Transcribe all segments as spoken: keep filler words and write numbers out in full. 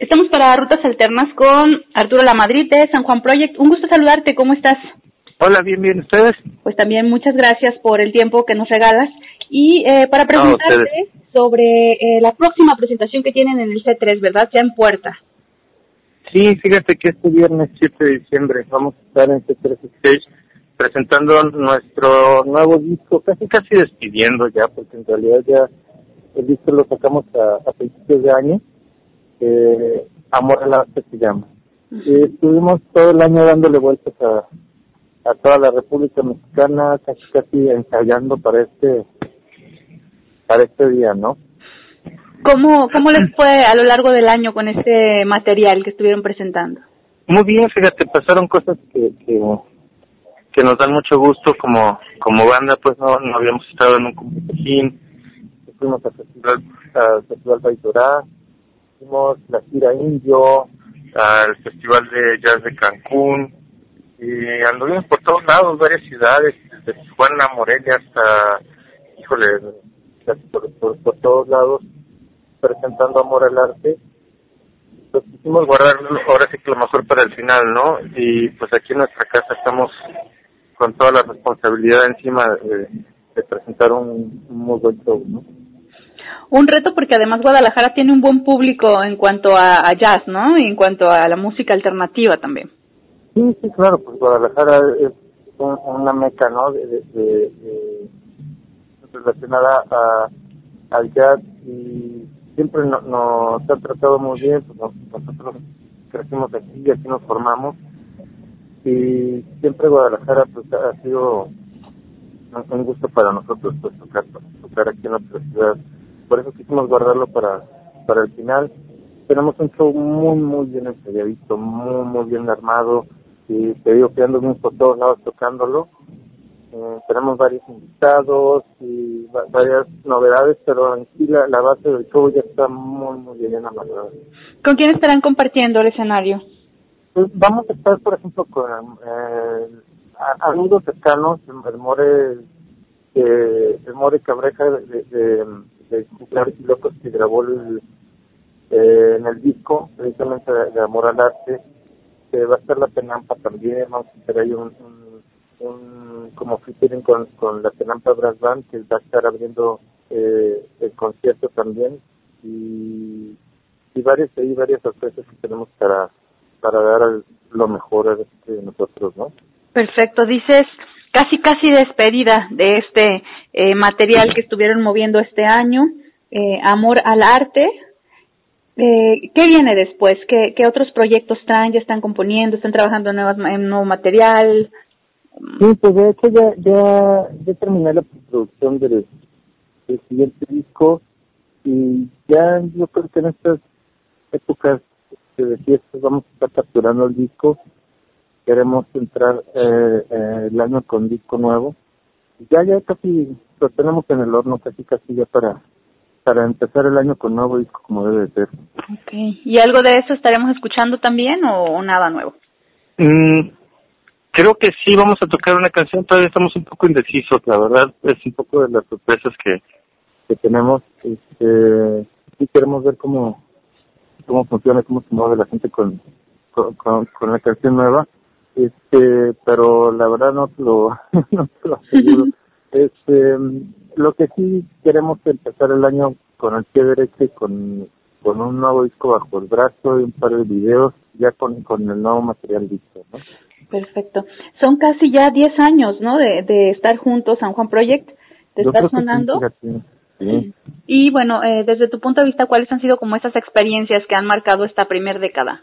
Estamos para Rutas Alternas con Arturo Lamadrid de San Juan Project. Un gusto saludarte, ¿cómo estás? Hola, bien, bien, ¿ustedes? Pues también muchas gracias por el tiempo que nos regalas. Y eh, para preguntarte no, sobre eh, la próxima presentación que tienen en el C tres, ¿verdad? Ya en puerta. Sí, fíjate que este viernes siete de diciembre vamos a estar en C tres Stage presentando nuestro nuevo disco, casi casi despidiendo ya, porque en realidad ya el disco lo sacamos a, a principios de año. Eh, Amor al Arte se llama. Uh-huh. Y estuvimos todo el año dándole vueltas a, a toda la República Mexicana, casi casi ensayando para este para este día, ¿no? ¿Cómo, cómo les fue a lo largo del año con este material que estuvieron presentando? Muy bien, fíjate, pasaron cosas que, que, que nos dan mucho gusto como como banda, pues no, no habíamos estado en un competición, fuimos al Festival, al Festival Baitorá, hicimos la gira Indio, al Festival de Jazz de Cancún, y anduvimos por todos lados, varias ciudades, desde Tijuana, Morelia hasta, híjole, casi por, por, por todos lados, presentando Amor al Arte. Pues quisimos guardar ahora sí que lo mejor para el final, ¿no? Y pues aquí en nuestra casa estamos con toda la responsabilidad encima de, de presentar un, un muy buen show, ¿no? Un reto porque además Guadalajara tiene un buen público en cuanto a, a jazz, ¿no? Y en cuanto a la música alternativa también. Sí, sí, claro, pues Guadalajara es un, una meca, ¿no? De, de, de, de relacionada a, al jazz y siempre no, nos han tratado muy bien, pues nosotros crecimos aquí y aquí nos formamos y siempre Guadalajara pues ha sido un, un gusto para nosotros pues tocar, tocar aquí en nuestra ciudad. Por eso quisimos guardarlo para para el final. Tenemos un show muy, muy bien ensayadito, muy, muy bien armado, y te digo que andamos por todos lados tocándolo. Eh, tenemos varios invitados y va- varias novedades, pero en sí la, la base del show ya está muy, muy bien amarrada. ¿Con quién estarán compartiendo el escenario? Pues vamos a estar, por ejemplo, con eh, a- amigos cercanos, el More, eh, el More Cabreja de, de, de, de Claros y Locos, que grabó el, eh, en el disco, precisamente de, de Amor al Arte. Eh, va a estar la Tenampa también, vamos a hacer ahí un, un, un como featuring con, con la Tenampa Brass Band, que va a estar abriendo eh, el concierto también, y, y varias ahí, varias sorpresas que tenemos para para dar al, lo mejor de nosotros, ¿no? Perfecto, dices casi casi despedida de este eh, material que estuvieron moviendo este año, eh, Amor al Arte. Eh, ¿Qué viene después? ¿Qué, ¿Qué otros proyectos traen? ¿Ya están componiendo? ¿Están trabajando en, nuevas, en nuevo material? Sí, pues de hecho ya ya, ya terminé la producción del, del siguiente disco y ya yo creo que en estas épocas de fiestas vamos a estar capturando el disco. Queremos entrar eh, eh, el año con disco nuevo. Ya ya casi lo tenemos en el horno, casi casi ya para para empezar el año con nuevo disco como debe de ser. Okay. ¿Y algo de eso estaremos escuchando también o, o nada nuevo? Mm, creo que sí vamos a tocar una canción, todavía estamos un poco indecisos, la verdad es un poco de las sorpresas que, que tenemos. Este, sí queremos ver cómo cómo funciona, cómo se mueve la gente con con, con, con la canción nueva. Este, pero la verdad no te lo, no te lo aseguro. Este, lo que sí queremos es empezar el año con el pie derecho y con, con un nuevo disco bajo el brazo y un par de videos ya con, con el nuevo material listo, ¿no? Perfecto. Son casi ya diez años, ¿no? De, de estar juntos, San Juan Project, de Yo estar creo que sonando. sí, fíjate, sí. Y bueno, eh, desde tu punto de vista, ¿cuáles han sido como esas experiencias que han marcado esta primer década?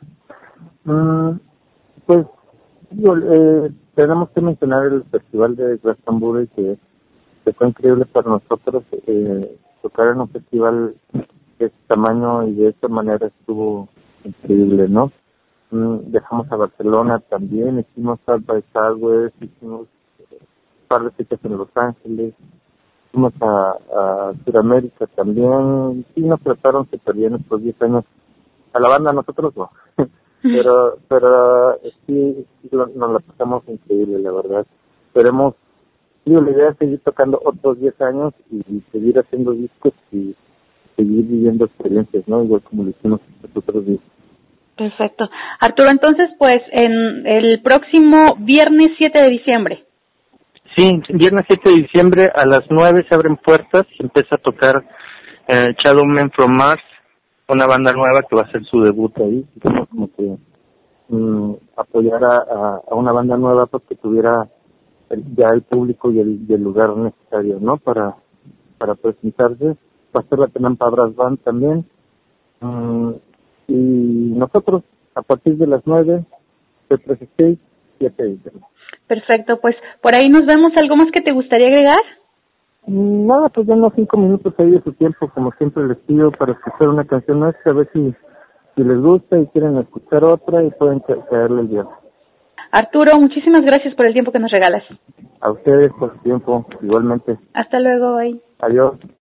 Mm, pues, digo, eh, tenemos que mencionar el Festival de Glastonbury, que, que fue increíble para nosotros. Eh, tocar en un festival de este tamaño y de esta manera estuvo increíble, ¿no? Mm, dejamos a Barcelona también, hicimos South by Southwest, hicimos un par de fechas en Los Ángeles, fuimos a, a Sudamérica también. Sí, nos trataron súper bien estos diez años. A la banda nosotros no. pero pero sí, sí lo, nos la pasamos increíble, la verdad. Esperemos, digo, la idea es seguir tocando otros diez años y, y seguir haciendo discos y seguir viviendo experiencias, ¿no? Igual como lo hicimos estos otros días. Perfecto. Arturo, entonces, pues, en el próximo viernes siete de diciembre. Sí, viernes siete de diciembre a las nueve se abren puertas y empieza a tocar eh, Shadow Men from Mars, una banda nueva que va a hacer su debut ahí. Queremos como que mm, apoyar a, a, a una banda nueva porque tuviera el, ya el público y el, y el lugar necesario, ¿no? Para para presentarse. Va a ser la Tenampa Brass Band también. Mm, y nosotros, a partir de las nueve, de tres a seis, siete de diciembre. Perfecto, pues por ahí nos vemos. ¿Algo más que te gustaría agregar? Nada, pues ya unos cinco minutos ahí de su tiempo, como siempre les pido, para escuchar una canción nuestra, a ver si, si les gusta y quieren escuchar otra y pueden ca- caerle el día. Arturo, muchísimas gracias por el tiempo que nos regalas. A ustedes por su tiempo, igualmente. Hasta luego, bye. Adiós.